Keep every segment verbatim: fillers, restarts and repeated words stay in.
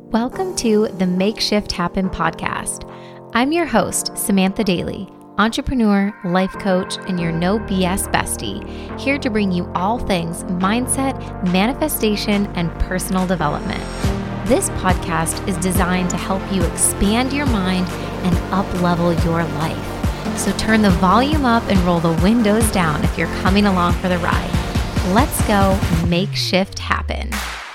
Welcome to the Make Shift Happen podcast. I'm your host, Samantha Daly, entrepreneur, life coach, and your no B S bestie, here to bring you all things mindset, manifestation, and personal development. This podcast is designed to help you expand your mind and up-level your life. So turn the volume up and roll the windows down if you're coming along for the ride. Let's go make shift happen.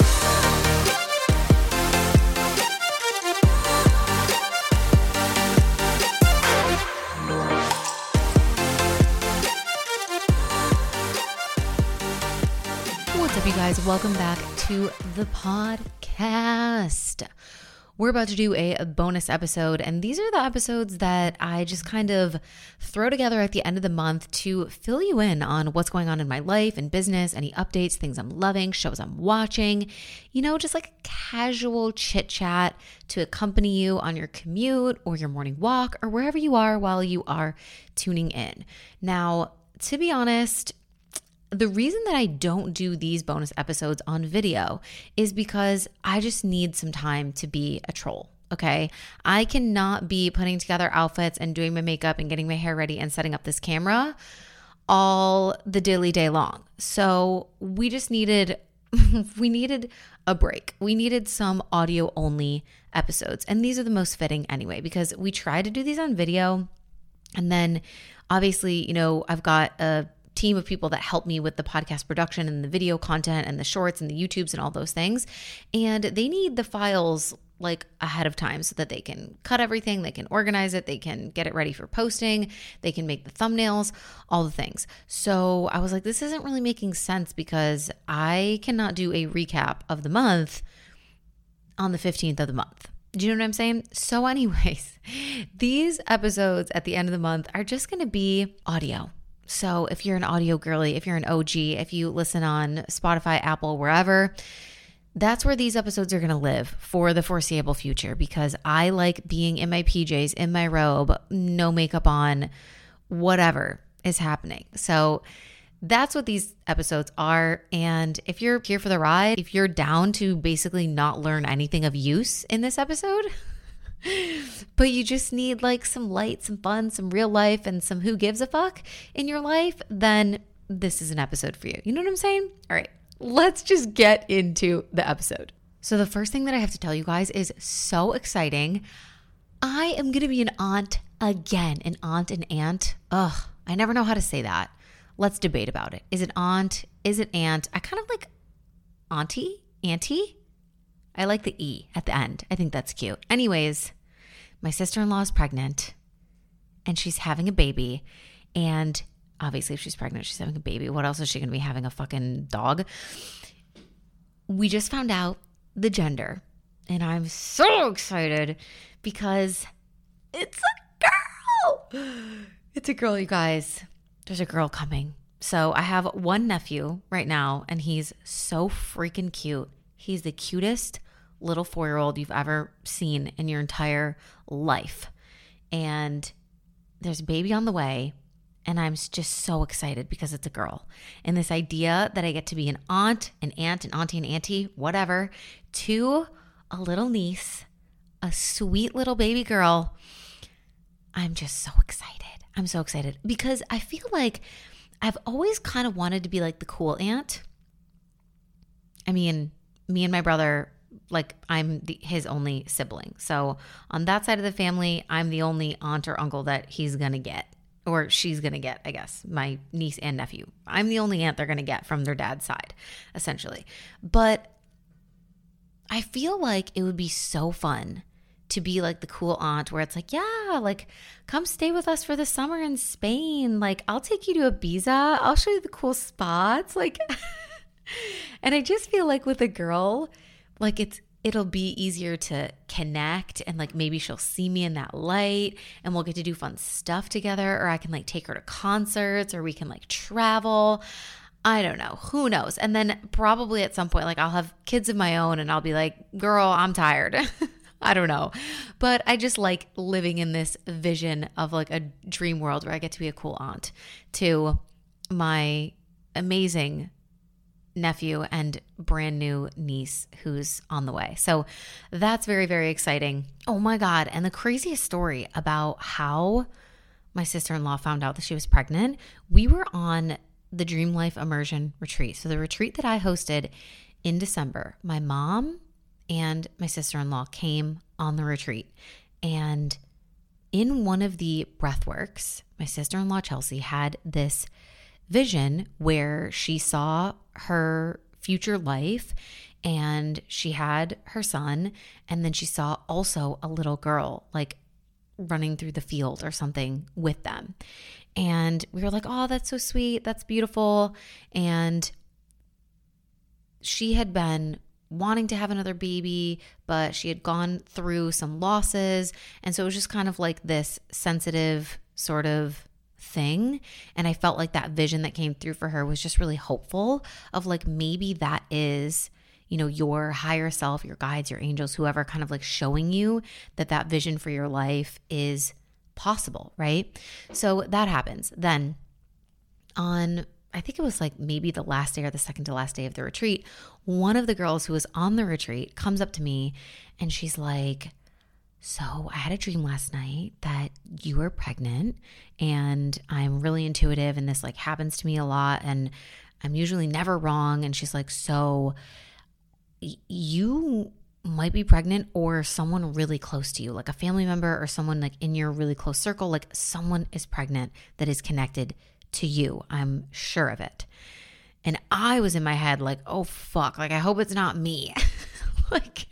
What's up, you guys? Welcome back to the podcast. We're about to do a bonus episode, and these are the episodes that I just kind of throw together at the end of the month to fill you in on what's going on in my life and business, any updates, things I'm loving, shows I'm watching, you know, just like a casual chit chat to accompany you on your commute or your morning walk or wherever you are while you are tuning in. Now, to be honest, the reason that I don't do these bonus episodes on video is because I just need some time to be a troll, okay? I cannot be putting together outfits and doing my makeup and getting my hair ready and setting up this camera all the dilly day long. So we just needed, we needed a break. We needed some audio only episodes. And these are the most fitting anyway, because we tried to do these on video. And then obviously, you know, I've got a team of people that help me with the podcast production and the video content and the shorts and the YouTubes and all those things. And they need the files like ahead of time so that they can cut everything, they can organize it, they can get it ready for posting, they can make the thumbnails, all the things. So I was like, this isn't really making sense because I cannot do a recap of the month on the fifteenth of the month. Do you know what I'm saying? So anyways, these episodes at the end of the month are just going to be audio. So if you're an audio girly, if you're an O G, if you listen on Spotify, Apple, wherever, that's where these episodes are going to live for the foreseeable future, because I like being in my P Js, in my robe, no makeup on, whatever is happening. So that's what these episodes are. And if you're here for the ride, if you're down to basically not learn anything of use in this episode, but you just need like some light, some fun, some real life, and some who gives a fuck in your life, then this is an episode for you. You know what I'm saying? All right, let's just get into the episode. So the first thing that I have to tell you guys is so exciting. I am going to be an aunt again, an aunt and aunt. Ugh, I never know how to say that. Let's debate about it. Is it aunt? Is it aunt? I kind of like auntie, auntie. I like the E at the end. I think that's cute. Anyways, my sister-in-law is pregnant and she's having a baby. And obviously if she's pregnant, she's having a baby. What else is she going to be having? A fucking dog? We just found out the gender and I'm so excited because it's a girl. It's a girl, you guys. There's a girl coming. So I have one nephew right now and he's so freaking cute. He's the cutest little four-year-old you've ever seen in your entire life. And there's a baby on the way, and I'm just so excited because it's a girl. And this idea that I get to be an aunt, an aunt, an auntie, an auntie, whatever, to a little niece, a sweet little baby girl, I'm just so excited. I'm so excited because I feel like I've always kind of wanted to be like the cool aunt. I mean, me and my brother, like I'm the, his only sibling. So on that side of the family, I'm the only aunt or uncle that he's going to get, or she's going to get, I guess, my niece and nephew. I'm the only aunt they're going to get from their dad's side, essentially. But I feel like it would be so fun to be like the cool aunt where it's like, yeah, like come stay with us for the summer in Spain. Like I'll take you to Ibiza. I'll show you the cool spots. Like... And I just feel like with a girl, like it's it'll be easier to connect and like maybe she'll see me in that light and we'll get to do fun stuff together, or I can like take her to concerts or we can like travel. I don't know. Who knows? And then probably at some point, like I'll have kids of my own and I'll be like, girl, I'm tired. I don't know. But I just like living in this vision of like a dream world where I get to be a cool aunt to my amazing nephew and brand new niece who's on the way. So that's very, very exciting. Oh my God. And the craziest story about how my sister-in-law found out that she was pregnant, we were on the Dream Life Immersion Retreat. So the retreat that I hosted in December, my mom and my sister-in-law came on the retreat. And in one of the breathworks, my sister-in-law Chelsea had this vision where she saw her future life and she had her son, and then she saw also a little girl like running through the field or something with them. And we were like, oh, that's so sweet. That's beautiful. And she had been wanting to have another baby, but she had gone through some losses. And so it was just kind of like this sensitive sort of thing. And I felt like that vision that came through for her was just really hopeful of like, maybe that is, you know, your higher self, your guides, your angels, whoever kind of like showing you that that vision for your life is possible, right? So that happens. Then on, I think it was like maybe the last day or the second to last day of the retreat, one of the girls who was on the retreat comes up to me and she's like, so I had a dream last night that you were pregnant, and I'm really intuitive and this like happens to me a lot and I'm usually never wrong. And she's like, so y- you might be pregnant, or someone really close to you, like a family member or someone like in your really close circle, like someone is pregnant that is connected to you. I'm sure of it. And I was in my head like, oh fuck, like I hope it's not me. Like,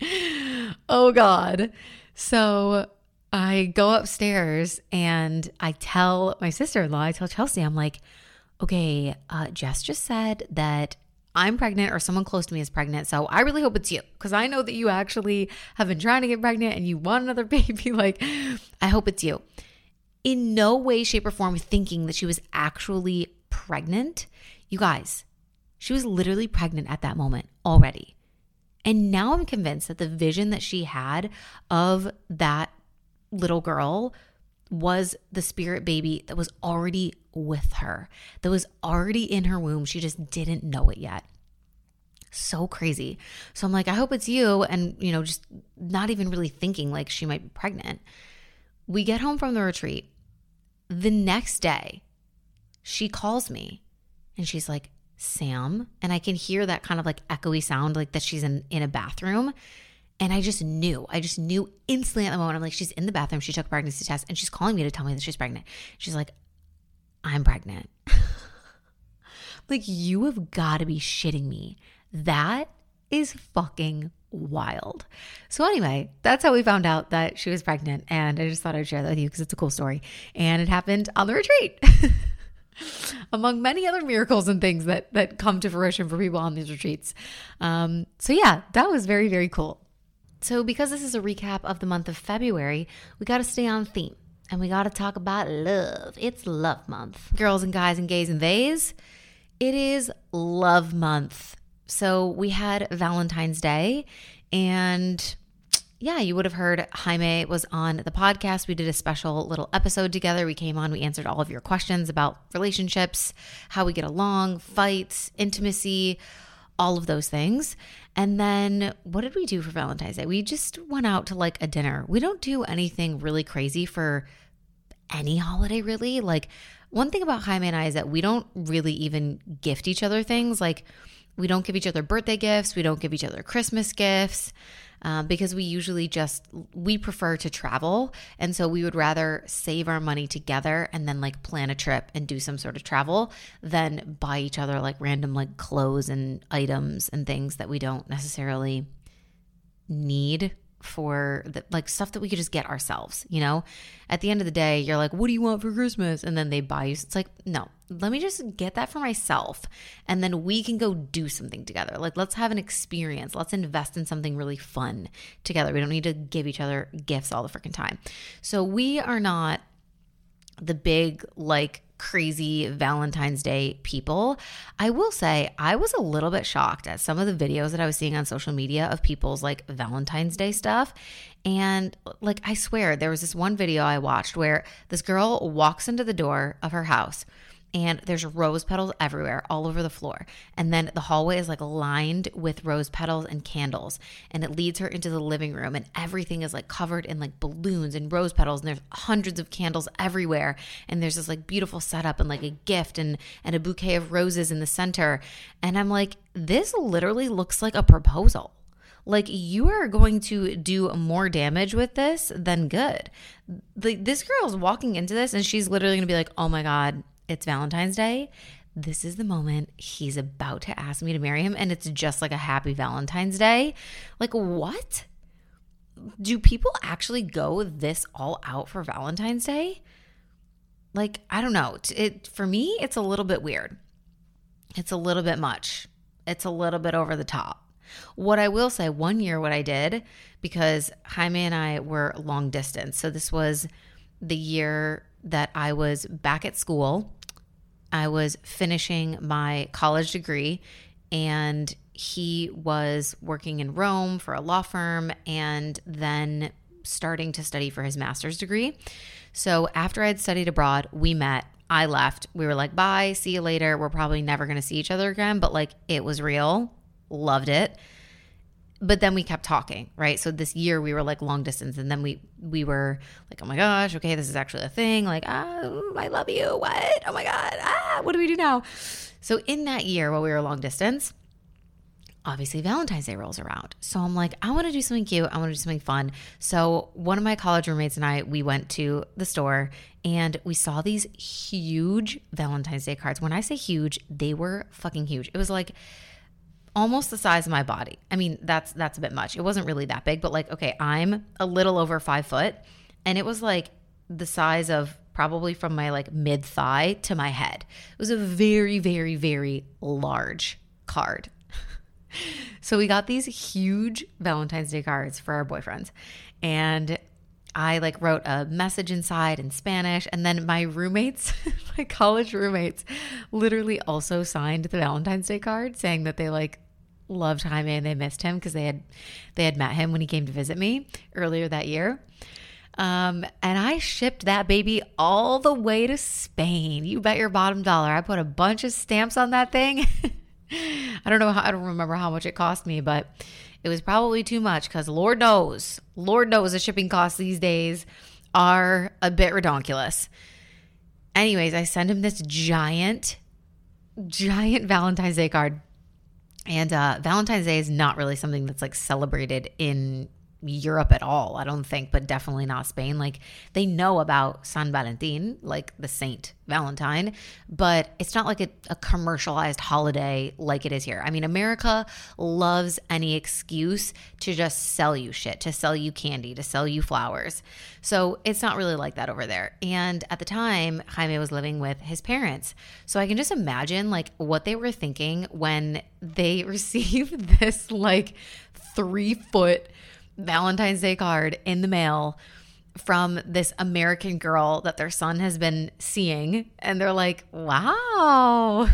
oh God. So I go upstairs and I tell my sister-in-law, I tell Chelsea, I'm like, okay, uh, Jess just said that I'm pregnant or someone close to me is pregnant. So I really hope it's you, because I know that you actually have been trying to get pregnant and you want another baby. Like, I hope it's you. In no way, shape, or form thinking that she was actually pregnant. You guys, she was literally pregnant at that moment already. And now I'm convinced that the vision that she had of that little girl was the spirit baby that was already with her, that was already in her womb. She just didn't know it yet. So crazy. So I'm like, I hope it's you. And, you know, just not even really thinking like she might be pregnant. We get home from the retreat. The next day, she calls me and she's like, Sam, and I can hear that kind of like echoey sound, like that she's in, in a bathroom. And I just knew, I just knew instantly at the moment. I'm like, she's in the bathroom. She took a pregnancy test and she's calling me to tell me that she's pregnant. She's like, I'm pregnant. Like, you have got to be shitting me. That is fucking wild. So anyway, that's how we found out that she was pregnant. And I just thought I'd share that with you because it's a cool story. And it happened on the retreat. Among many other miracles and things that that come to fruition for people on these retreats. Um, so yeah, that was very, very cool. So because this is a recap of the month of February, we got to stay on theme and we got to talk about love. It's love month. Girls and guys and gays and theys, it is love month. So we had Valentine's Day, and yeah, you would have heard Jaime was on the podcast. We did a special little episode together. We came on, we answered all of your questions about relationships, how we get along, fights, intimacy, all of those things. And then what did we do for Valentine's Day? We just went out to like a dinner. We don't do anything really crazy for any holiday, really. Like, one thing about Jaime and I is that we don't really even gift each other things. Like, we don't give each other birthday gifts. We don't give each other Christmas gifts. Um, because we usually just, we prefer to travel. And so we would rather save our money together and then like plan a trip and do some sort of travel than buy each other like random like clothes and items and things that we don't necessarily need for the, like stuff that we could just get ourselves, you know? At the end of the day, you're like, what do you want for Christmas? And then they buy you. It's like, no, let me just get that for myself. And then we can go do something together. Like, let's have an experience. Let's invest in something really fun together. We don't need to give each other gifts all the freaking time. So we are not the big, like, crazy Valentine's Day people. I will say I was a little bit shocked at some of the videos that I was seeing on social media of people's like Valentine's Day stuff. And like, I swear there was this one video I watched where this girl walks into the door of her house and there's rose petals everywhere, all over the floor. And then the hallway is like lined with rose petals and candles, and it leads her into the living room, and everything is like covered in like balloons and rose petals, and there's hundreds of candles everywhere, and there's this like beautiful setup and like a gift and and a bouquet of roses in the center. And I'm like, this literally looks like a proposal. Like, you are going to do more damage with this than good. Like, this girl is walking into this and she's literally going to be like, oh my God, it's Valentine's Day. This is the moment he's about to ask me to marry him. And it's just like a happy Valentine's Day. Like, what? Do people actually go this all out for Valentine's Day? Like, I don't know. It, for me, it's a little bit weird. It's a little bit much. It's a little bit over the top. What I will say, one year what I did, because Jaime and I were long distance. So this was the year that I was back at school. I was finishing my college degree, and he was working in Rome for a law firm and then starting to study for his master's degree. So after I'd studied abroad, we met. I left. We were like, bye, see you later. We're probably never going to see each other again, but like, it was real. Loved it. But then we kept talking, right? So this year we were like long distance, and then we we were like, oh my gosh, okay, this is actually a thing. Like, ah, I love you. What? Oh my God. Ah, what do we do now? So in that year while we were long distance, obviously Valentine's Day rolls around. So I'm like, I want to do something cute. I want to do something fun. So one of my college roommates and I, we went to the store and we saw these huge Valentine's Day cards. When I say huge, they were fucking huge. It was like almost the size of my body. I mean, that's that's a bit much. It wasn't really that big, but like, okay, I'm a little over five foot, and it was like the size of probably from my like mid thigh to my head. It was a very, very, very large card. So we got these huge Valentine's Day cards for our boyfriends, and I like wrote a message inside in Spanish, and then my roommates, my college roommates, literally also signed the Valentine's Day card saying that they like loved Jaime and they missed him because they had they had met him when he came to visit me earlier that year. Um, and I shipped that baby all the way to Spain. You bet your bottom dollar. I put a bunch of stamps on that thing. I don't know how, I don't remember how much it cost me, but it was probably too much because Lord knows, Lord knows the shipping costs these days are a bit redonkulous. Anyways, I sent him this giant, giant Valentine's Day card. And uh, Valentine's Day is not really something that's like celebrated in Europe at all, I don't think, but definitely not Spain. Like, they know about San Valentin, like the Saint Valentine, but it's not like a, a commercialized holiday like it is here. I mean, America loves any excuse to just sell you shit, to sell you candy, to sell you flowers. So it's not really like that over there. And at the time, Jaime was living with his parents. So I can just imagine like what they were thinking when they received this like three foot Valentine's Day card in the mail from this American girl that their son has been seeing. And they're like, wow.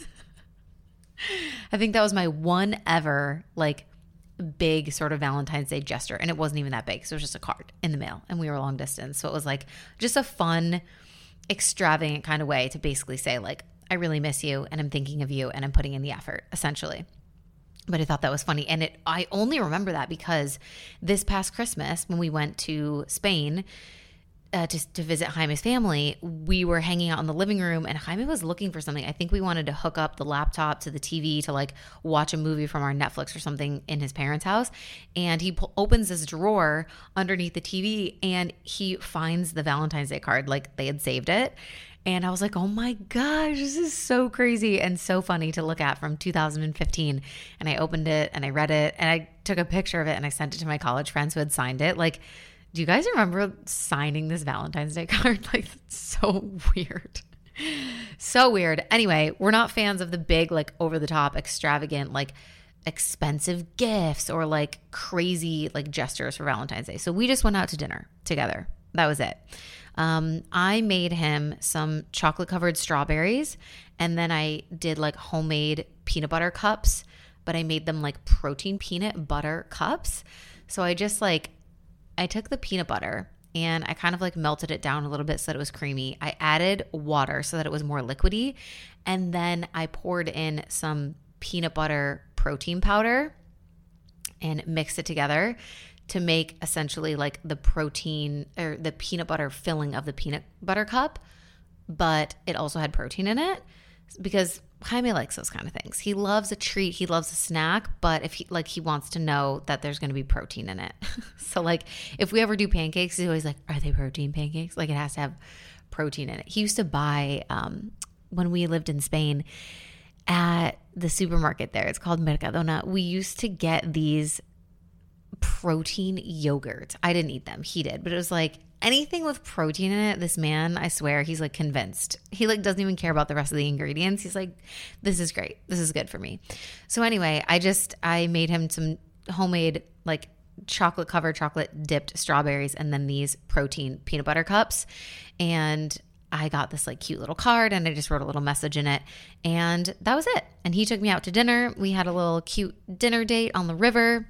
I think that was my one ever like big sort of Valentine's Day gesture. And it wasn't even that big. So it was just a card in the mail, and we were long distance. So it was like just a fun, extravagant kind of way to basically say like, I really miss you and I'm thinking of you and I'm putting in the effort, essentially. But I thought that was funny. And it I only remember that because this past Christmas when we went to Spain uh, to, to visit Jaime's family, we were hanging out in the living room and Jaime was looking for something. I think we wanted to hook up the laptop to the T V to like watch a movie from our Netflix or something in his parents' house. And he po- opens this drawer underneath the T V and he finds the Valentine's Day card, like they had saved it. And I was like, oh my gosh, this is so crazy and so funny to look at from two thousand fifteen. And I opened it and I read it and I took a picture of it and I sent it to my college friends who had signed it. Like, do you guys remember signing this Valentine's Day card? Like, it's so weird. So weird. Anyway, we're not fans of the big, like over the top, extravagant, like expensive gifts or like crazy like gestures for Valentine's Day. So we just went out to dinner together. That was it. Um, I made him some chocolate covered strawberries, and then I did like homemade peanut butter cups, but I made them like protein peanut butter cups. So I just like, I took the peanut butter and I kind of like melted it down a little bit so that it was creamy. I added water so that it was more liquidy. And then I poured in some peanut butter protein powder and mixed it together to make essentially like the protein or the peanut butter filling of the peanut butter cup, but it also had protein in it because Jaime likes those kind of things. He loves a treat. He loves a snack, but if he like, he wants to know that there's going to be protein in it. So like if we ever do pancakes, he's always like, are they protein pancakes? Like it has to have protein in it. He used to buy, um, when we lived in Spain at the supermarket there, it's called Mercadona. We used to get these protein yogurts. I didn't eat them. He did, but it was like anything with protein in it. This man, I swear, he's like convinced. He like doesn't even care about the rest of the ingredients. He's like, this is great. This is good for me. So anyway, I just, I made him some homemade like chocolate covered, chocolate dipped strawberries and then these protein peanut butter cups. And I got this like cute little card and I just wrote a little message in it and that was it. And he took me out to dinner. We had a little cute dinner date on the river.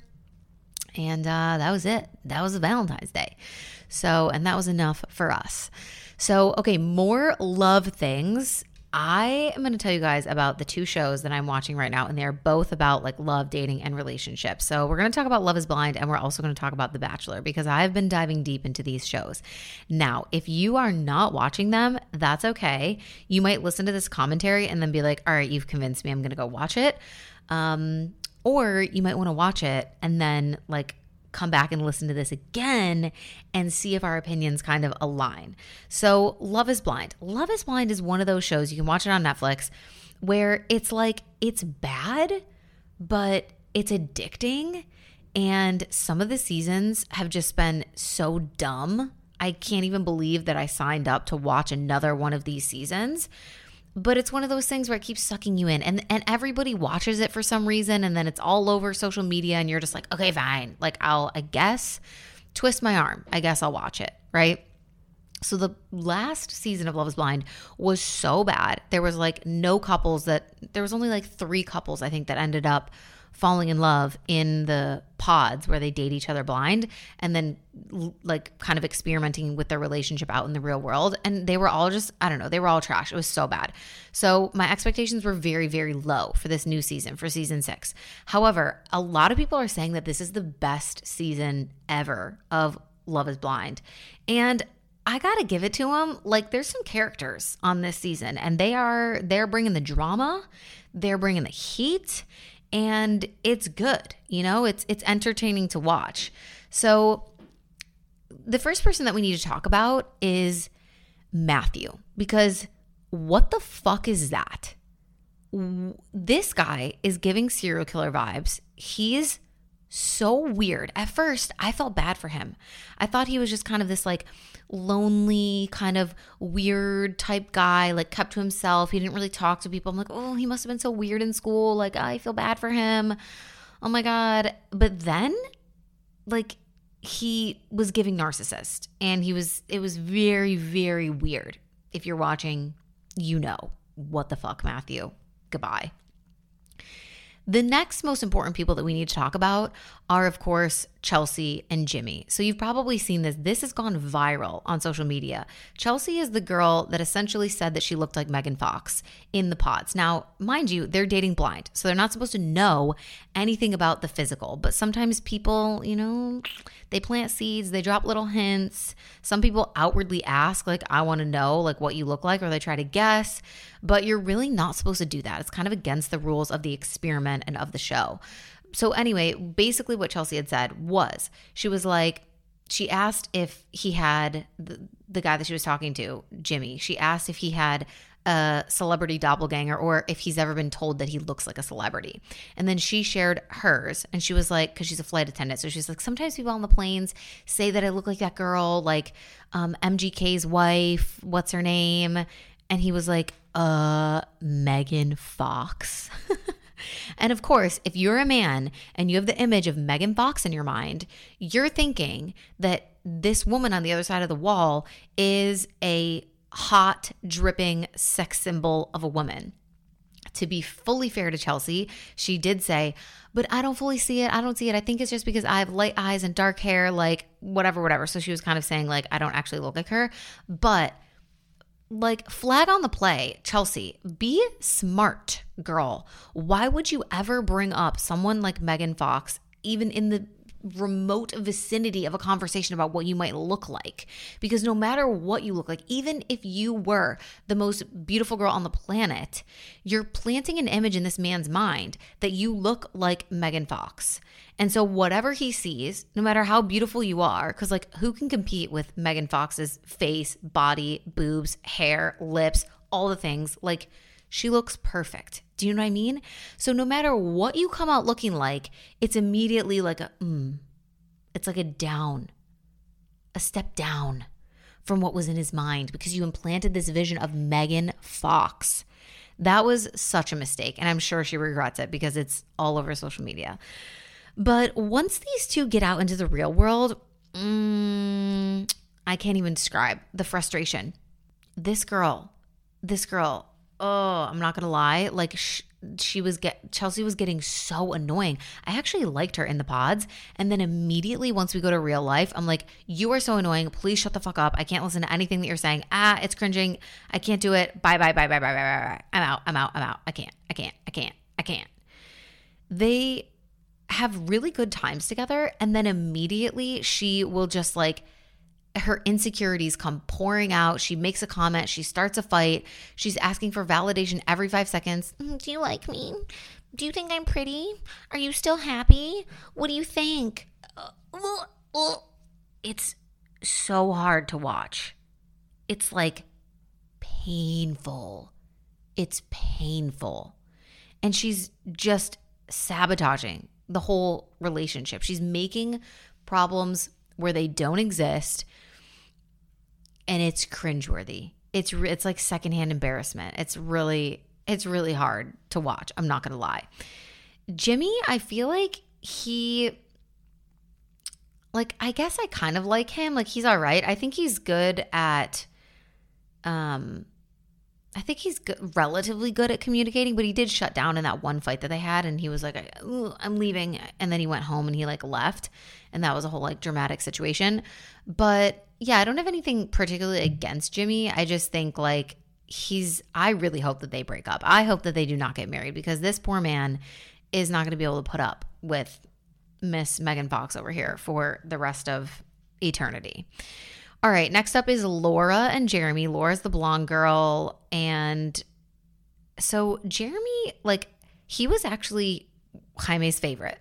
And uh, that was it. That was Valentine's Day. So, and that was enough for us. So, okay, more love things. I am going to tell you guys about the two shows that I'm watching right now, and they're both about like love, dating, and relationships. So we're going to talk about Love is Blind, and we're also going to talk about The Bachelor because I've been diving deep into these shows. Now, if you are not watching them, that's okay. You might listen to this commentary and then be like, all right, you've convinced me. I'm going to go watch it. Um, Or you might want to watch it and then like come back and listen to this again and see if our opinions kind of align. So Love is Blind. Love is Blind is one of those shows, you can watch it on Netflix, where it's like, it's bad, but it's addicting. And some of the seasons have just been so dumb. I can't even believe that I signed up to watch another one of these seasons. But it's one of those things where it keeps sucking you in and, and everybody watches it for some reason. And then it's all over social media and you're just like, okay, fine. Like I'll, I guess, twist my arm. I guess I'll watch it. Right. So the last season of Love is Blind was so bad. There was like no couples that there was only like three couples, I think, that ended up falling in love in the pods where they date each other blind and then like kind of experimenting with their relationship out in the real world. And they were all just, I don't know, they were all trash. It was so bad. So my expectations were very, very low for this new season, for season six. However, a lot of people are saying that this is the best season ever of Love is Blind. And I got to give it to them. Like there's some characters on this season and they are, they're bringing the drama, they're bringing the heat, and it's good. You know, it's it's entertaining to watch. So the first person that we need to talk about is Matthew, because what the fuck is that? This guy is giving serial killer vibes. He's so weird. At first, I felt bad for him. I thought he was just kind of this like lonely, kind of weird type guy, like kept to himself. He didn't really talk to people. I'm like, oh, he must have been so weird in school. Like, I feel bad for him. Oh my God. But then, like, he was giving narcissist and he was, it was very, very weird. If you're watching, you know, what the fuck, Matthew? Goodbye. The next most important people that we need to talk about are, of course, Chelsea and Jimmy. So you've probably seen this. This has gone viral on social media. Chelsea is the girl that essentially said that she looked like Megan Fox in the pods. Now, mind you, they're dating blind, so they're not supposed to know anything about the physical. But sometimes people, you know, they plant seeds, they drop little hints. Some people outwardly ask, like, I want to know, like, what you look like, or they try to guess. But you're really not supposed to do that. It's kind of against the rules of the experiment and of the show. So anyway, basically what Chelsea had said was, she was like, she asked if he had, the, the guy that she was talking to, Jimmy, she asked if he had a celebrity doppelganger or if he's ever been told that he looks like a celebrity. And then she shared hers and she was like, because she's a flight attendant. So she's like, sometimes people on the planes say that I look like that girl, like um, M G K's wife, what's her name? And he was like, uh, Megan Fox. And of course, if you're a man and you have the image of Megan Fox in your mind, you're thinking that this woman on the other side of the wall is a hot, dripping sex symbol of a woman. To be fully fair to Chelsea, she did say, but I don't fully see it. I don't see it. I think it's just because I have light eyes and dark hair, like whatever, whatever. So she was kind of saying like, I don't actually look like her. But like, flag on the play, Chelsea, be smart, girl. Why would you ever bring up someone like Megan Fox, even in the remote vicinity of a conversation about what you might look like? Because no matter what you look like, even if you were the most beautiful girl on the planet, you're planting an image in this man's mind that you look like Megan Fox. And so whatever he sees, no matter how beautiful you are, because like who can compete with Megan Fox's face, body, boobs, hair, lips, all the things, like she looks perfect. Do you know what I mean? So no matter what you come out looking like, it's immediately like a, mm, it's like a down, a step down from what was in his mind because you implanted this vision of Megan Fox. That was such a mistake. And I'm sure she regrets it because it's all over social media. But once these two get out into the real world, mm, I can't even describe the frustration. This girl, this girl, oh, I'm not going to lie. Like sh- she was get Chelsea was getting so annoying. I actually liked her in the pods. And then immediately once we go to real life, I'm like, you are so annoying. Please shut the fuck up. I can't listen to anything that you're saying. Ah, it's cringing. I can't do it. Bye, bye, bye, bye, bye, bye, bye, bye. I'm out. I'm out. I'm out. I can't. I can't. I can't. I can't. They have really good times together. And then immediately she will just like, her insecurities come pouring out. She makes a comment. She starts a fight. She's asking for validation every five seconds. Mm, do you like me? Do you think I'm pretty? Are you still happy? What do you think? It's so hard to watch. It's like painful. It's painful. And she's just sabotaging the whole relationship. She's making problems where they don't exist. And it's cringeworthy. It's it's like secondhand embarrassment. It's really it's really hard to watch. I'm not gonna lie. Jimmy, I feel like he, like I guess I kind of like him. Like he's all right. I think he's good at, um, I think he's good, relatively good at communicating. But he did shut down in that one fight that they had, and he was like, "I'm leaving," and then he went home and he like left, and that was a whole like dramatic situation. But yeah, I don't have anything particularly against Jimmy. I just think like he's, I really hope that they break up. I hope that they do not get married because this poor man is not going to be able to put up with Miss Megan Fox over here for the rest of eternity. All right, next up is Laura and Jeremy. Laura's the blonde girl. And so Jeremy, like he was actually Jaime's favorite.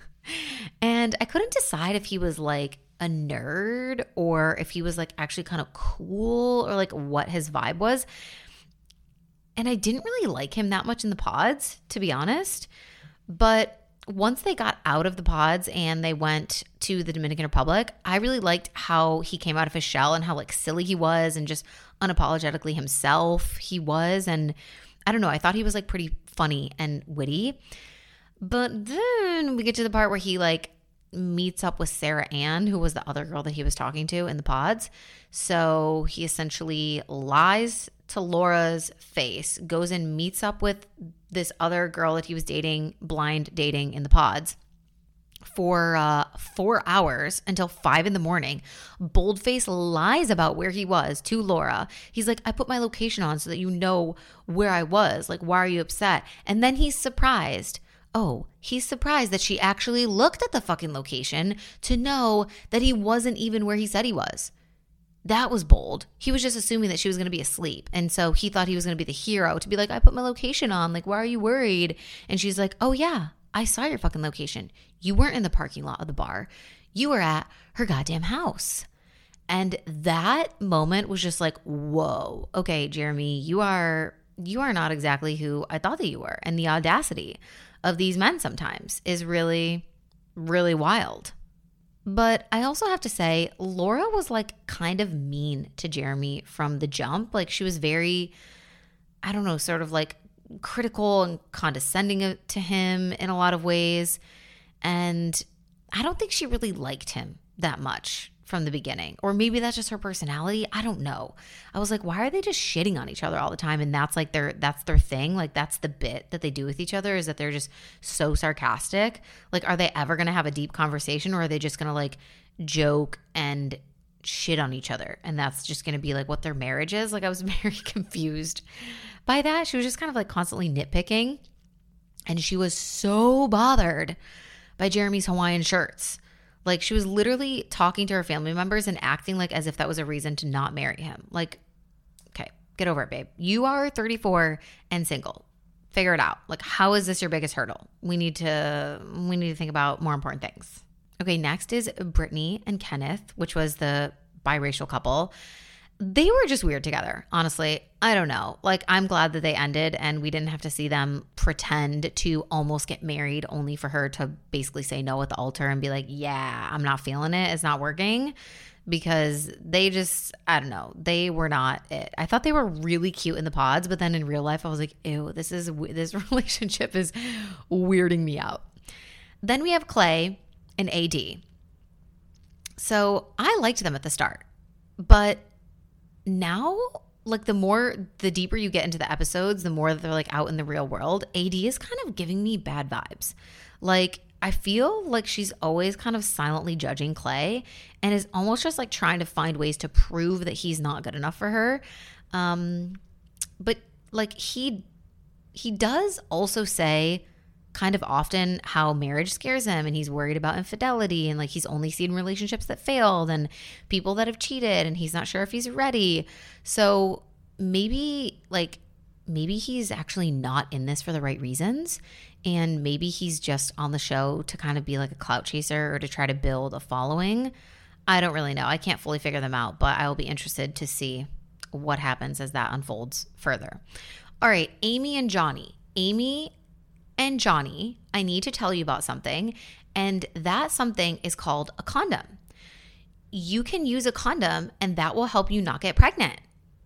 And I couldn't decide if he was like a nerd or if he was like actually kind of cool or like what his vibe was. And I didn't really like him that much in the pods, to be honest. But once they got out of the pods and they went to the Dominican Republic, I really liked how he came out of his shell and how like silly he was and just unapologetically himself he was. And I don't know, I thought he was like pretty funny and witty. But then we get to the part where he like meets up with Sarah Ann, who was the other girl that he was talking to in the pods. So he essentially lies to Laura's face, goes and meets up with this other girl that he was dating, blind dating in the pods for uh, four hours until five in the morning. Boldface lies about where he was to Laura. He's like, I put my location on so that you know where I was. Like, why are you upset? And then he's surprised. Oh, he's surprised that she actually looked at the fucking location to know that he wasn't even where he said he was. That was bold. He was just assuming that she was going to be asleep. And so he thought he was going to be the hero to be like, I put my location on. Like, why are you worried? And she's like, oh yeah, I saw your fucking location. You weren't in the parking lot of the bar. You were at her goddamn house. And that moment was just like, whoa, okay, Jeremy, you are, you are not exactly who I thought that you were. And the audacity of these men sometimes is really, really wild. But I also have to say, Laura was like kind of mean to Jeremy from the jump. Like she was very, I don't know, sort of like critical and condescending to him in a lot of ways. And I don't think she really liked him that much from the beginning. Or maybe that's just her personality. I don't know. I was like, why are they just shitting on each other all the time? And that's like their that's their thing. Like that's the bit that they do with each other, is that they're just so sarcastic. Like, are they ever going to have a deep conversation, or are they just going to like joke and shit on each other? And that's just going to be like what their marriage is. Like, I was very confused by that. She was just kind of like constantly nitpicking. And she was so bothered by Jeremy's Hawaiian shirts. Like, she was literally talking to her family members and acting like as if that was a reason to not marry him. Like, okay, get over it, babe. You are thirty-four and single. Figure it out. Like, how is this your biggest hurdle? We need to we need to think about more important things. Okay, next is Brittany and Kenneth, which was the biracial couple. They were just weird together, honestly. I don't know. Like, I'm glad that they ended and we didn't have to see them pretend to almost get married only for her to basically say no at the altar and be like, yeah, I'm not feeling it. It's not working. Because they just, I don't know, they were not it. I thought they were really cute in the pods, but then in real life, I was like, ew, this is this relationship is weirding me out. Then we have Clay and A D. So I liked them at the start, but now, like, the more, the deeper you get into the episodes, the more that they're like out in the real world, A D is kind of giving me bad vibes. Like, I feel like she's always kind of silently judging Clay and is almost just like trying to find ways to prove that he's not good enough for her. Um, but like he, he does also say kind of often how marriage scares him and he's worried about infidelity and like he's only seen relationships that failed and people that have cheated and he's not sure if he's ready. So maybe like maybe he's actually not in this for the right reasons, and maybe he's just on the show to kind of be like a clout chaser or to try to build a following. I don't really know. I can't fully figure them out, but I will be interested to see what happens as that unfolds further. All right, Amy and Johnny. Amy and Johnny, I need to tell you about something, and that something is called a condom. You can use a condom, and that will help you not get pregnant.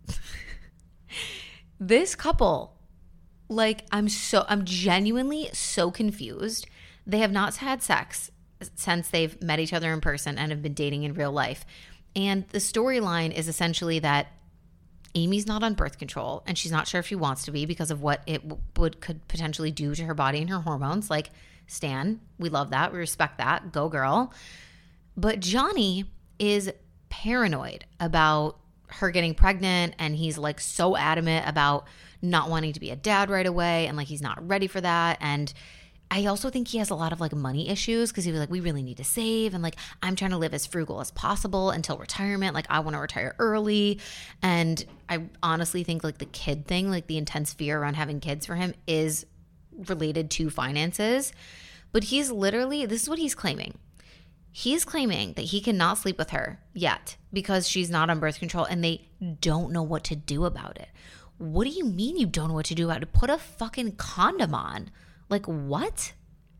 This couple, like, I'm so, I'm genuinely so confused. They have not had sex since they've met each other in person and have been dating in real life. And the storyline is essentially that Amy's not on birth control and she's not sure if she wants to be because of what it w- would could potentially do to her body and her hormones. Like, Stan, we love that. We respect that. Go girl. But Johnny is paranoid about her getting pregnant, and he's like so adamant about not wanting to be a dad right away, and like he's not ready for that. And I also think he has a lot of like money issues because he was like, we really need to save, and like I'm trying to live as frugal as possible until retirement. Like, I want to retire early. And I honestly think like the kid thing, like the intense fear around having kids for him is related to finances. But he's literally, this is what he's claiming. He's claiming that he cannot sleep with her yet because she's not on birth control and they don't know what to do about it. What do you mean you don't know what to do about it? Put a fucking condom on. Like, what?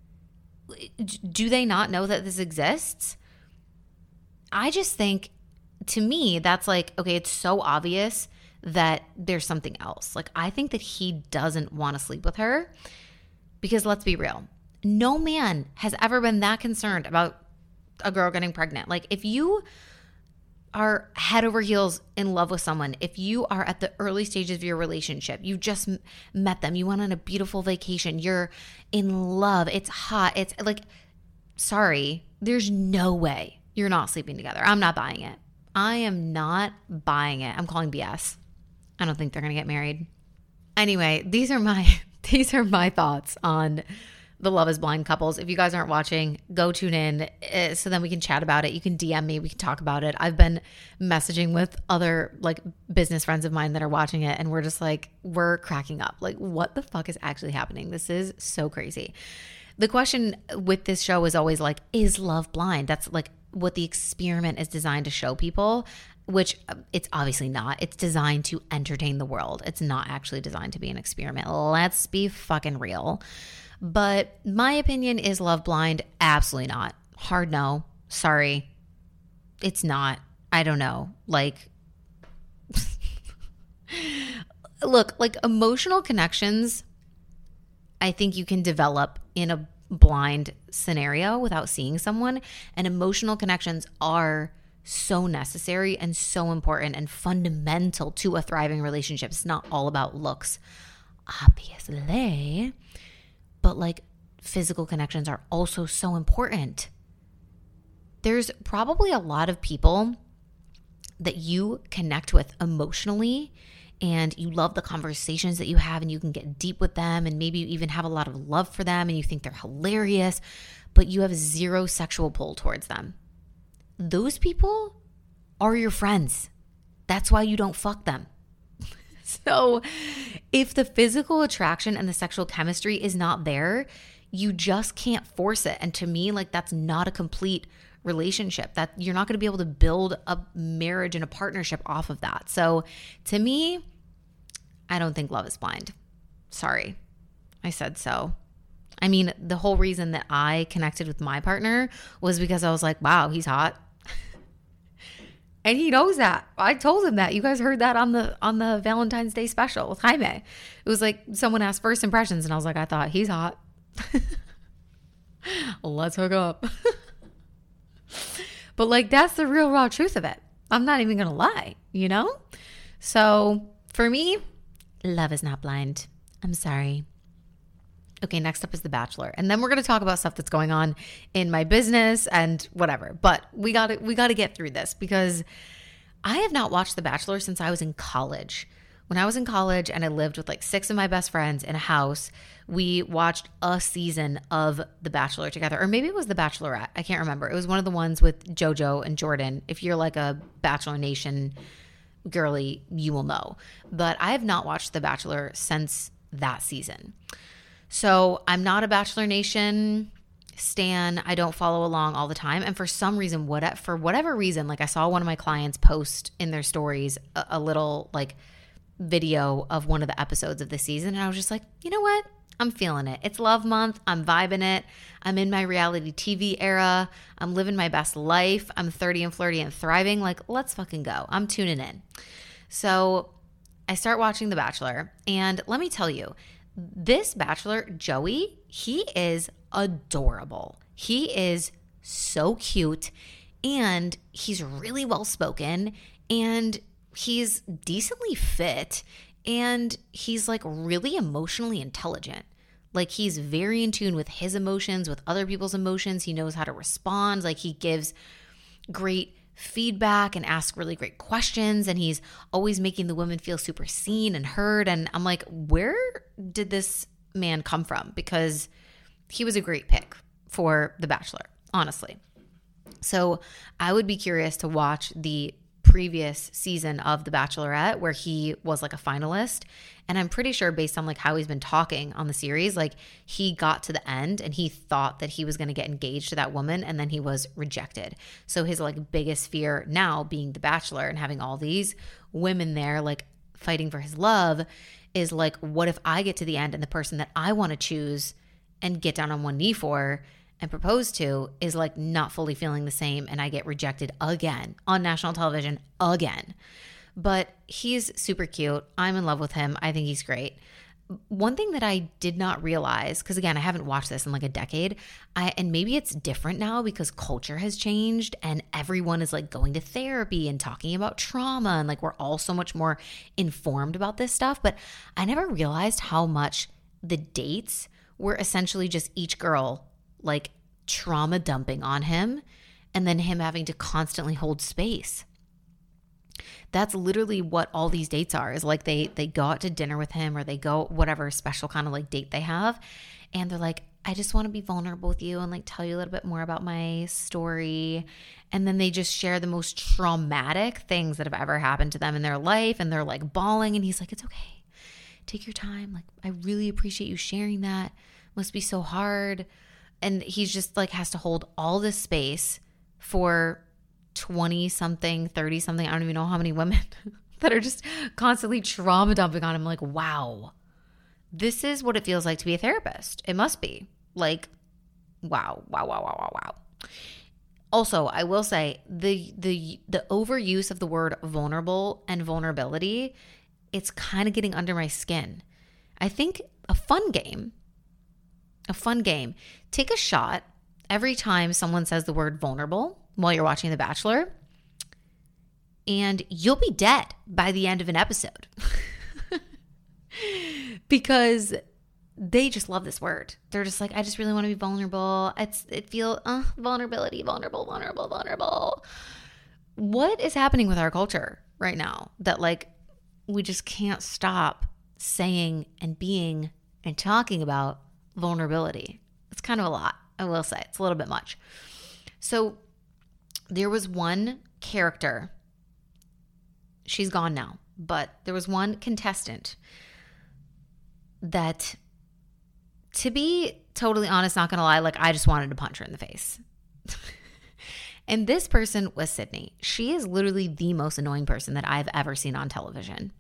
Do they not know that this exists? I just think, to me, that's like, okay, it's so obvious that there's something else. Like, I think that he doesn't want to sleep with her because, let's be real, no man has ever been that concerned about a girl getting pregnant. Like, if you are head over heels in love with someone, if you are at the early stages of your relationship, you just m- met them, you went on a beautiful vacation, you're in love, it's hot, it's like, sorry, there's no way you're not sleeping together. I'm not buying it. I am not buying it. I'm calling B S. I don't think they're going to get married. Anyway, these are my these are my thoughts on the Love is Blind couples. If you guys aren't watching, go tune in uh, so then we can chat about it. You can D M me. We can talk about it. I've been messaging with other like business friends of mine that are watching it, and we're just like, we're cracking up. Like, what the fuck is actually happening? This is so crazy. The question with this show is always like, is love blind? That's like what the experiment is designed to show people, which it's obviously not. It's designed to entertain the world. It's not actually designed to be an experiment. Let's be fucking real. But my opinion is love blind. Absolutely not. Hard no. Sorry. It's not. I don't know. Like, look, like emotional connections, I think you can develop in a blind scenario without seeing someone. And emotional connections are so necessary and so important and fundamental to a thriving relationship. It's not all about looks, obviously, but like physical connections are also so important. There's probably a lot of people that you connect with emotionally and you love the conversations that you have and you can get deep with them and maybe you even have a lot of love for them and you think they're hilarious, but you have zero sexual pull towards them. Those people are your friends. That's why you don't fuck them. So if the physical attraction and the sexual chemistry is not there, you just can't force it. And to me, like that's not a complete relationship. That you're not going to be able to build a marriage and a partnership off of that. So to me, I don't think love is blind. Sorry, I said so. I mean, the whole reason that I connected with my partner was because I was like, wow, he's hot. And he knows that. I told him that. You guys heard that on the on the Valentine's Day special with Jaime. It was like someone asked first impressions and I was like, I thought he's hot. Let's hook up. But like that's the real raw truth of it. I'm not even going to lie, you know? So for me, love is not blind. I'm sorry. Okay, next up is The Bachelor. And then we're going to talk about stuff that's going on in my business and whatever. But we got to we got to get through this because I have not watched The Bachelor since I was in college. When I was in college and I lived with like six of my best friends in a house, we watched a season of The Bachelor together. Or maybe it was The Bachelorette. I can't remember. It was one of the ones with JoJo and Jordan. If you're like a Bachelor Nation girly, you will know. But I have not watched The Bachelor since that season. So I'm not a Bachelor Nation stan. I don't follow along all the time. And for some reason, what for whatever reason, like I saw one of my clients post in their stories a, a little like video of one of the episodes of the season. And I was just like, you know what? I'm feeling it. It's love month. I'm vibing it. I'm in my reality T V era. I'm living my best life. I'm thirty and flirty and thriving. Like, let's fucking go. I'm tuning in. So I start watching The Bachelor. And let me tell you, this Bachelor, Joey, he is adorable. He is so cute and he's really well spoken and he's decently fit and he's like really emotionally intelligent. Like he's very in tune with his emotions, with other people's emotions. He knows how to respond. Like he gives great feedback and asks really great questions. And he's always making the women feel super seen and heard. And I'm like, where did this man come from? Because he was a great pick for The Bachelor, honestly. So I would be curious to watch the previous season of The Bachelorette where he was like a finalist. And I'm pretty sure based on like how he's been talking on the series, like he got to the end and he thought that he was going to get engaged to that woman and then he was rejected. So his like biggest fear now being The Bachelor and having all these women there like fighting for his love is like, what if I get to the end and the person that I want to choose and get down on one knee for and propose to is like not fully feeling the same and I get rejected again on national television again. But he's super cute. I'm in love with him. I think he's great. One thing that I did not realize, because again, I haven't watched this in like a decade, I, and maybe it's different now because culture has changed and everyone is like going to therapy and talking about trauma and like we're all so much more informed about this stuff. But I never realized how much the dates were essentially just each girl like trauma dumping on him and then him having to constantly hold space. That's literally what all these dates are, is like they they go out to dinner with him or they go whatever special kind of like date they have and they're like, I just want to be vulnerable with you and like tell you a little bit more about my story. And then they just share the most traumatic things that have ever happened to them in their life and they're like bawling and he's like, it's okay. Take your time. Like, I really appreciate you sharing that. Must be so hard. And he's just like has to hold all this space for twenty something, thirty something. I don't even know how many women that are just constantly trauma dumping on him. Like, wow, this is what it feels like to be a therapist. It must be like, wow, wow, wow, wow, wow, wow. Also, I will say the, the, the overuse of the word vulnerable and vulnerability, it's kind of getting under my skin. I think a fun game, a fun game, take a shot every time someone says the word vulnerable while you're watching The Bachelor and you'll be dead by the end of an episode. Because they just love this word. They're just like, I just really want to be vulnerable. It's it feel uh, vulnerability, vulnerable, vulnerable, vulnerable. What is happening with our culture right now that like we just can't stop saying and being and talking about vulnerability? It's kind of a lot, I will say. It's a little bit much. So there was one character. She's gone now, but there was one contestant that, to be totally honest, not gonna lie, like I just wanted to punch her in the face. And this person was Sydney. She is literally the most annoying person that I've ever seen on television.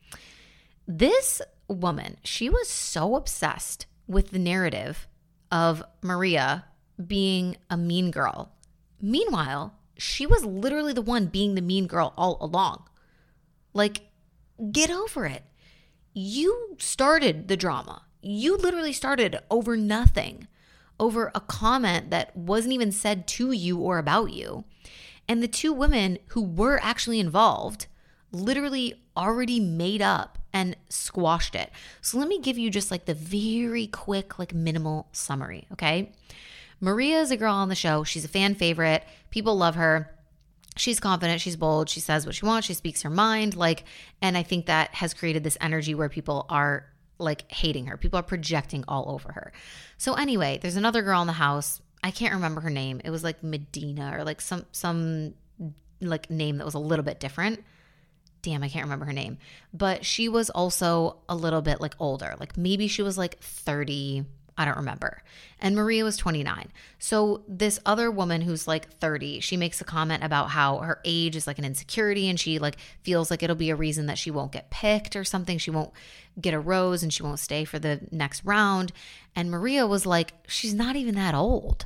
This woman, she was so obsessed with the narrative of Maria being a mean girl. Meanwhile, she was literally the one being the mean girl all along. Like, get over it. You started the drama. You literally started over nothing, over a comment that wasn't even said to you or about you. And the two women who were actually involved literally already made up and squashed it. So let me give you just like the very quick, like minimal summary, okay? Maria is a girl on the show. She's a fan favorite. People love her. She's confident, she's bold, she says what she wants, she speaks her mind, like, and I think that has created this energy where people are like hating her. People are projecting all over her. So anyway, there's another girl in the house. I can't remember her name. It was like Medina or like some some like name that was a little bit different. Damn, I can't remember her name. But she was also a little bit like older. Like maybe she was like thirty. I don't remember. And Maria was twenty-nine. So this other woman who's like thirty, she makes a comment about how her age is like an insecurity and she like feels like it'll be a reason that she won't get picked or something. She won't get a rose and she won't stay for the next round. And Maria was like, she's not even that old.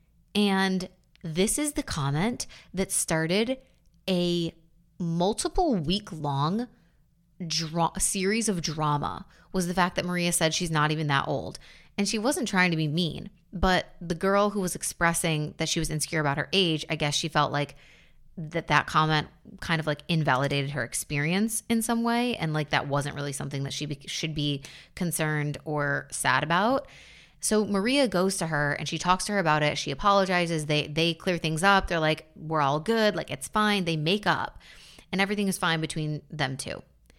And this is the comment that started a multiple week long dra- series of drama, was the fact that Maria said she's not even that old. And she wasn't trying to be mean, but the girl who was expressing that she was insecure about her age, I guess she felt like that that comment kind of like invalidated her experience in some way. And like that wasn't really something that she be- should be concerned or sad about. So Maria goes to her and she talks to her about it. She apologizes. They they clear things up. They're like, we're all good. Like it's fine. They make up and everything is fine between them two.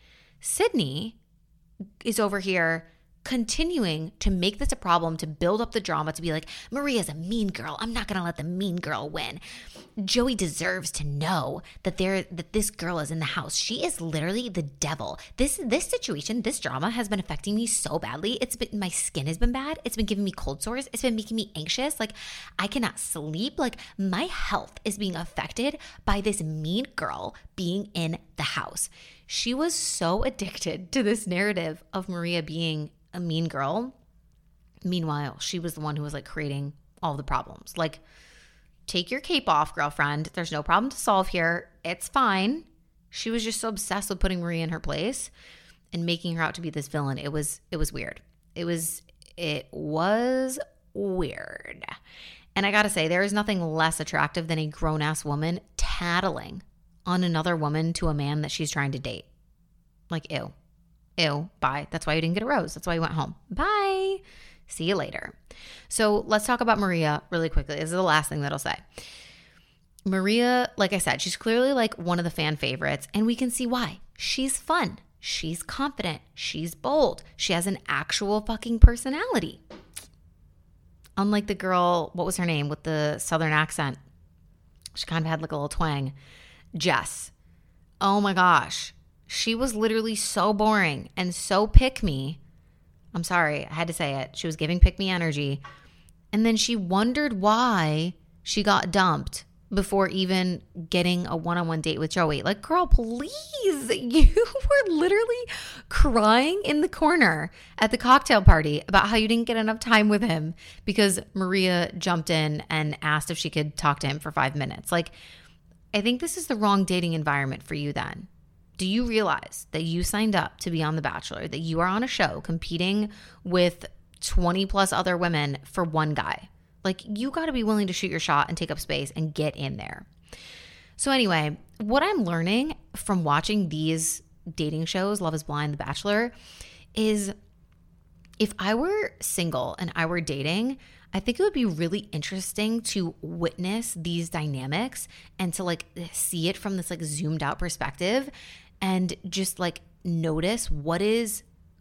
Sydney is over here continuing to make this a problem, to build up the drama, to be like, Maria's a mean girl. I'm not going to let the mean girl win. Joey deserves to know that there that this girl is in the house. She is literally the devil. This this situation, this drama has been affecting me so badly. It's been, my skin has been bad. It's been giving me cold sores. It's been making me anxious. Like I cannot sleep. Like my health is being affected by this mean girl being in the house. She was so addicted to this narrative of Maria being a mean girl. Meanwhile, she was the one who was like creating all the problems. Like, take your cape off, girlfriend. There's no problem to solve here. It's fine. She was just so obsessed with putting Maria in her place and making her out to be this villain. It was it was weird. It was it was weird. And I gotta say, there is nothing less attractive than a grown-ass woman tattling on another woman to a man that she's trying to date. Like, ew. Ew, bye. That's why you didn't get a rose. That's why you went home. Bye. See you later. So let's talk about Maria really quickly. This is the last thing that I'll say. Maria, like I said, she's clearly like one of the fan favorites, and we can see why. She's fun. She's confident. She's bold. She has an actual fucking personality. Unlike the girl, what was her name, with the southern accent? She kind of had like a little twang. Jess. Oh my gosh. She was literally so boring and so pick-me. I'm sorry, I had to say it. She was giving pick-me energy. And then she wondered why she got dumped before even getting a one-on-one date with Joey. Like, girl, please. You were literally crying in the corner at the cocktail party about how you didn't get enough time with him because Maria jumped in and asked if she could talk to him for five minutes. Like, I think this is the wrong dating environment for you then. Do you realize that you signed up to be on The Bachelor, that you are on a show competing with twenty plus other women for one guy? Like, you got to be willing to shoot your shot and take up space and get in there. So anyway, what I'm learning from watching these dating shows, Love is Blind, The Bachelor, is if I were single and I were dating, I think it would be really interesting to witness these dynamics and to like see it from this like zoomed out perspective and just like notice what is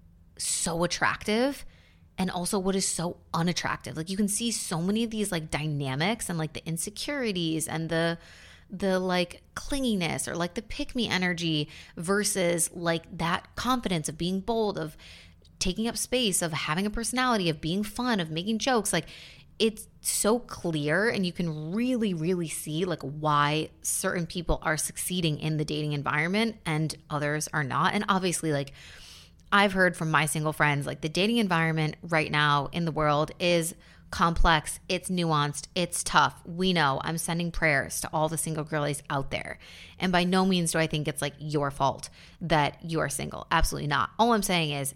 so attractive and also what is so unattractive. Like you can see so many of these like dynamics and like the insecurities and the the like clinginess or like the pick me energy versus like that confidence of being bold, of taking up space, of having a personality, of being fun, of making jokes. Like it's so clear, and you can really, really see like why certain people are succeeding in the dating environment and others are not. And obviously, like I've heard from my single friends, like the dating environment right now in the world is complex, it's nuanced, it's tough. We know. I'm sending prayers to all the single girlies out there. And by no means do I think it's like your fault that you are single. Absolutely not. All I'm saying is,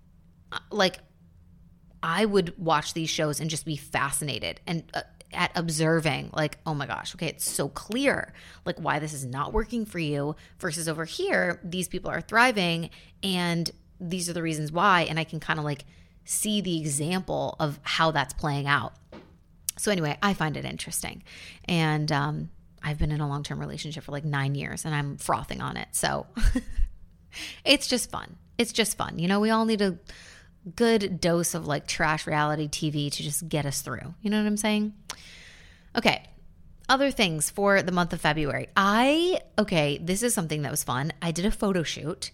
like, I would watch these shows and just be fascinated and uh, at observing like, oh my gosh, okay, it's so clear like why this is not working for you versus over here, these people are thriving and these are the reasons why. And I can kind of like see the example of how that's playing out. So anyway, I find it interesting. And um, I've been in a long-term relationship for like nine years and I'm frothing on it. So it's just fun. It's just fun. You know, we all need a good dose of like trash reality T V to just get us through. You know what I'm saying? Okay. Other things for the month of February. I, okay, this is something that was fun. I did a photo shoot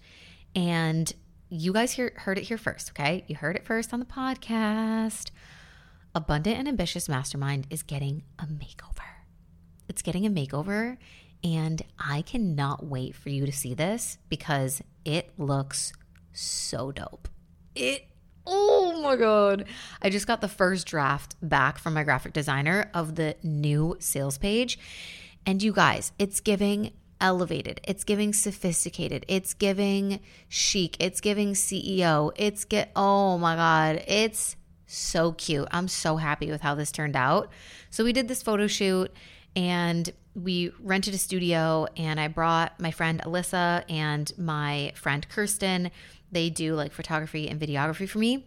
and you guys hear, heard it here first, okay? You heard it first on the podcast. Abundant and Ambitious Mastermind is getting a makeover. It's getting a makeover and I cannot wait for you to see this because it looks so dope. It Oh my God. I just got the first draft back from my graphic designer of the new sales page. And you guys, it's giving elevated. It's giving sophisticated. It's giving chic. It's giving C E O. It's get, oh my God. It's so cute. I'm so happy with how this turned out. So we did this photo shoot and we rented a studio and I brought my friend Alyssa and my friend Kirsten. They do like photography and videography for me.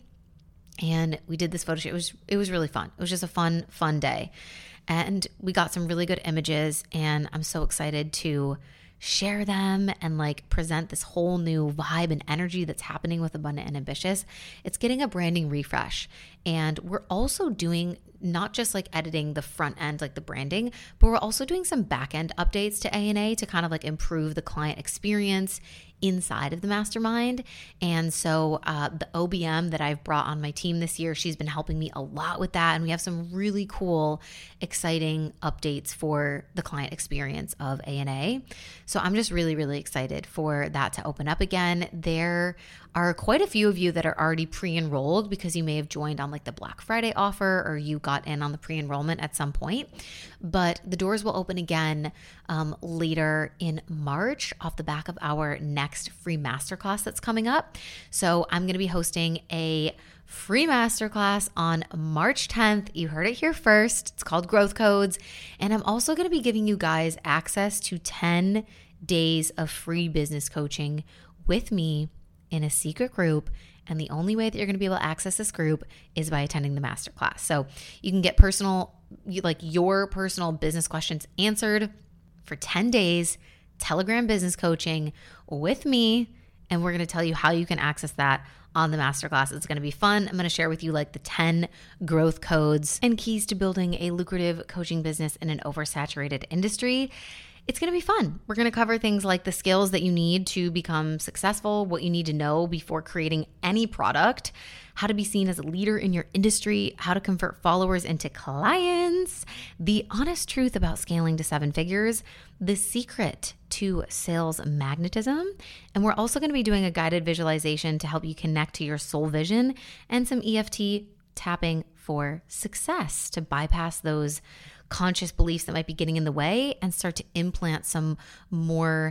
And we did this photo shoot. It was, it was really fun. It was just a fun, fun day. And we got some really good images and I'm so excited to share them and like present this whole new vibe and energy that's happening with Abundant and Ambitious. It's getting a branding refresh. And we're also doing not just like editing the front end, like the branding, but we're also doing some back end updates to A and A to kind of like improve the client experience inside of the mastermind. And so uh, the O B M that I've brought on my team this year, she's been helping me a lot with that. And we have some really cool, exciting updates for the client experience of A and A. So I'm just really, really excited for that to open up again. There are quite a few of you that are already pre-enrolled because you may have joined on like the Black Friday offer or you got in on the pre-enrollment at some point. But the doors will open again um, later in March off the back of our next free masterclass that's coming up. So I'm going to be hosting a free masterclass on March tenth. You heard it here first. It's called Growth Codes. And I'm also going to be giving you guys access to ten days of free business coaching with me in a secret group. And the only way that you're going to be able to access this group is by attending the masterclass. So you can get personal, like your personal business questions answered for ten days, Telegram business coaching with me. And we're going to tell you how you can access that on the masterclass. It's going to be fun. I'm going to share with you like the ten growth codes and keys to building a lucrative coaching business in an oversaturated industry. It's going to be fun. We're going to cover things like the skills that you need to become successful, what you need to know before creating any product, how to be seen as a leader in your industry, how to convert followers into clients, the honest truth about scaling to seven figures, the secret to sales magnetism. And we're also going to be doing a guided visualization to help you connect to your soul vision and some E F T tapping for success to bypass those conscious beliefs that might be getting in the way and start to implant some more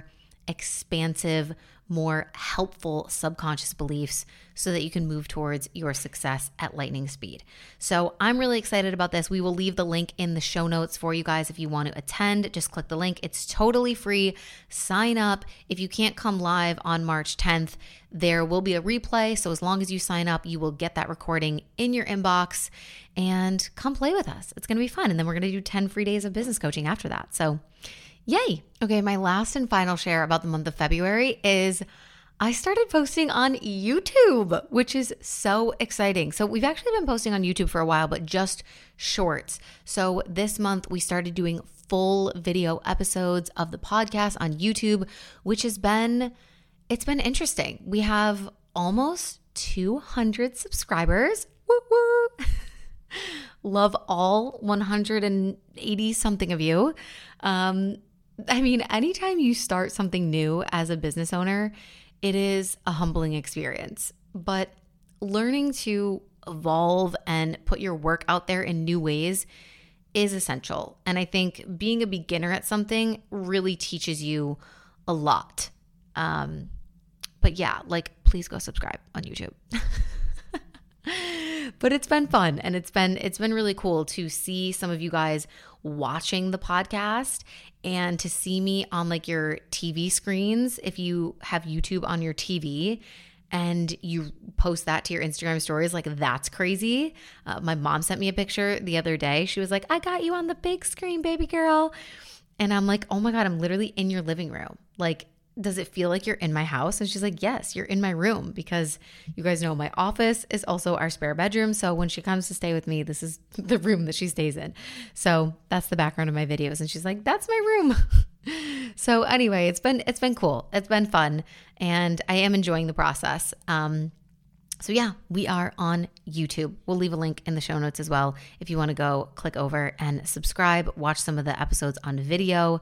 expansive, more helpful subconscious beliefs so that you can move towards your success at lightning speed. So I'm really excited about this. We will leave the link in the show notes for you guys if you want to attend. Just click the link. It's totally free. Sign up. If you can't come live on March tenth, there will be a replay. So as long as you sign up, you will get that recording in your inbox and come play with us. It's going to be fun. And then we're going to do ten free days of business coaching after that. So yay. Okay, my last and final share about the month of February is I started posting on YouTube, which is so exciting. So we've actually been posting on YouTube for a while, but just shorts. So this month we started doing full video episodes of the podcast on YouTube, which has been, it's been interesting. We have almost two hundred subscribers. Woo woo. Love all one hundred eighty something of you. Um, I mean, anytime you start something new as a business owner, it is a humbling experience. But learning to evolve and put your work out there in new ways is essential. And I think being a beginner at something really teaches you a lot. Um, but yeah, like, please go subscribe on YouTube. But it's been fun, and it's been it's been really cool to see some of you guys watching the podcast and to see me on like your T V screens. If you have YouTube on your T V and you post that to your Instagram stories, like, that's crazy. Uh, my mom sent me a picture the other day. She was like, I got you on the big screen, baby girl. And I'm like, oh my God, I'm literally in your living room. Like, does it feel like you're in my house? And she's like, yes, you're in my room, because you guys know my office is also our spare bedroom. So when she comes to stay with me, this is the room that she stays in. So that's the background of my videos. And she's like, that's my room. So anyway, it's been, it's been cool. It's been fun. And I am enjoying the process. Um, so yeah, we are on YouTube. We'll leave a link in the show notes as well if you want to go click over and subscribe, watch some of the episodes on video.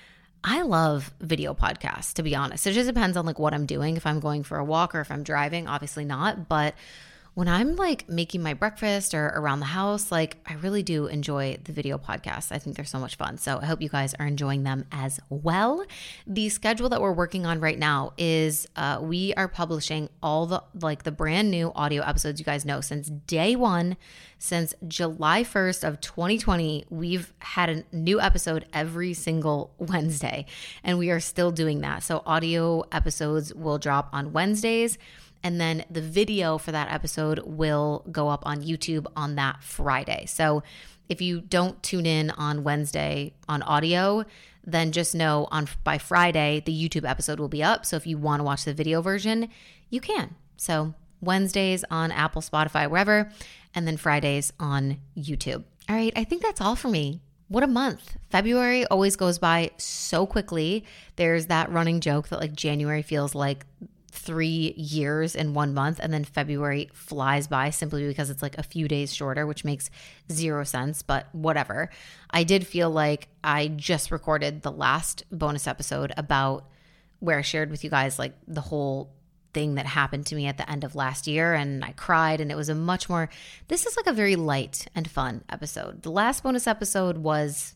I love video podcasts, to be honest. It just depends on like what I'm doing. If I'm going for a walk or if I'm driving, obviously not. But when I'm like making my breakfast or around the house, like, I really do enjoy the video podcasts. I think they're so much fun. So I hope you guys are enjoying them as well. The schedule that we're working on right now is uh, we are publishing all the like the brand new audio episodes. You guys know, since day one, since July first of twenty twenty, we've had a new episode every single Wednesday, and we are still doing that. So audio episodes will drop on Wednesdays. And then the video for that episode will go up on YouTube on that Friday. So if you don't tune in on Wednesday on audio, then just know on by Friday, the YouTube episode will be up. So if you want to watch the video version, you can. So Wednesdays on Apple, Spotify, wherever, and then Fridays on YouTube. All right, I think that's all for me. What a month. February always goes by so quickly. There's that running joke that like January feels like three years in one month, and then February flies by simply because it's like a few days shorter, which makes zero sense, but whatever. I did feel like I just recorded the last bonus episode about where I shared with you guys like the whole thing that happened to me at the end of last year, and I cried, and it was a much more, this is like a very light and fun episode. The last bonus episode was,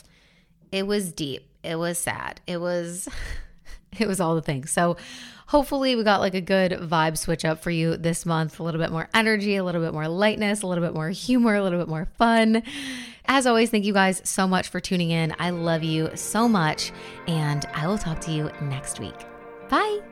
it was deep. It was sad. It was... It was all the things. So hopefully we got like a good vibe switch up for you this month. A little bit more energy, a little bit more lightness, a little bit more humor, a little bit more fun. As always, thank you guys so much for tuning in. I love you so much, and I will talk to you next week. Bye.